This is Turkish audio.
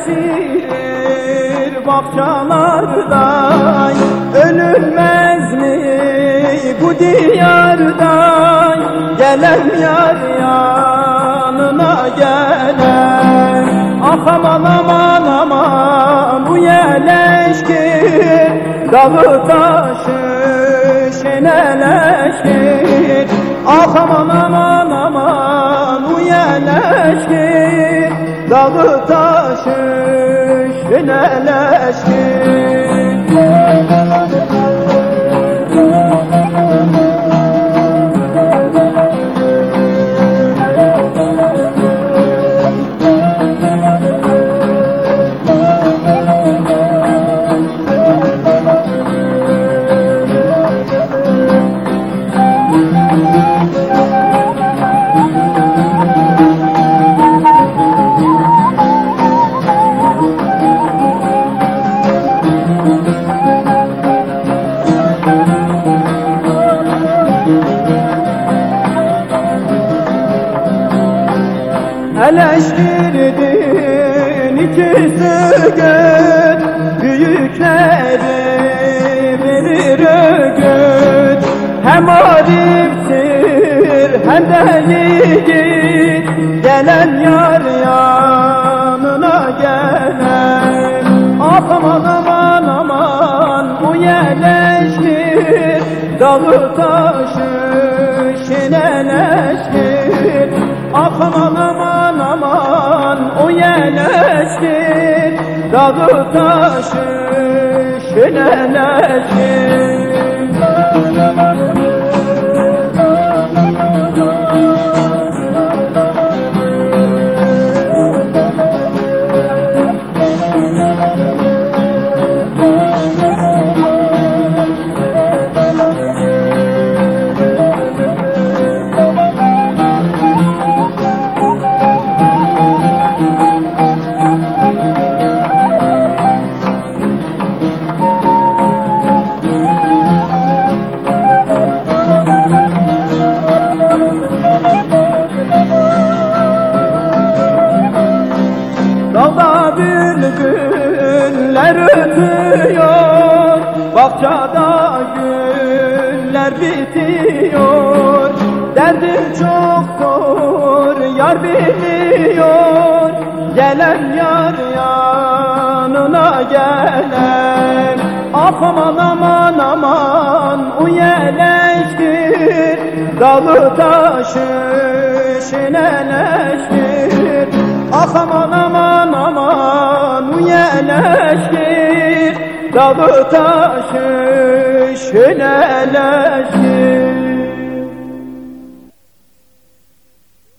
esirir bahçalarda, ölünmez mi bu diyarda? Gelen yar yanına gelen, ah aman aman aman bu yeleşkir, dağı taşı şeneleşkir. Ah aman aman aman bu yeleşkir, dağı taşı şeneleşkir. Eleştirdin ikisi göt, büyükleri verir öğüt. Hem ariftir hem de yiğit, gelen yar yanına gelen. Ah aman aman aman bu yeleşkir, dağı taşı şeneleşkir. Ah aman aman aman o yeleşkir, dağı taşı şeneleşkir. Dağda bülbüller ötüyor, bahçada güller bitiyor. Derdim çoktur yar biliyor, gelen yar yanına gelen. Ah aman aman aman o yeleşkir, dağı taşı şeneleşkir. Ah aman aman aman bu yeleşkir, dağı taşı şeneleşkir.